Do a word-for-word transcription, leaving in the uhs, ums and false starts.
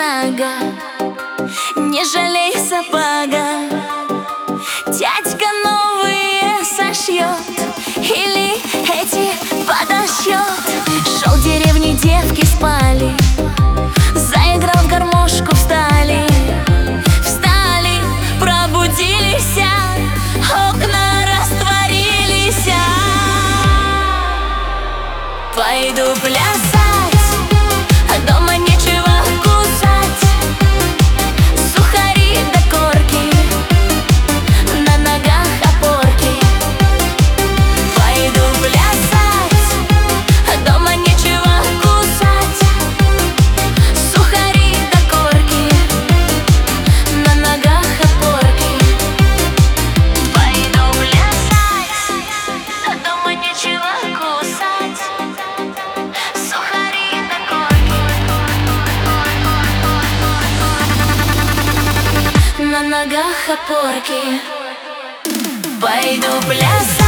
нога, не жалей сапога. Дядька новые сошьет или эти подошьет. Шел в деревне, девки спали, заиграл в гармошку, встали. Встали, пробудились, окна растворились. Пойду плясать, дома нечего кусать. Сухари да корки, на ногах опорки. Пойду плясать, дома нечего кусать. Сухари да корки, на ногах опорки. Пойду плясать, дома нечего кусать. Сухари да корки, на ногах опорки. Пойду плясать.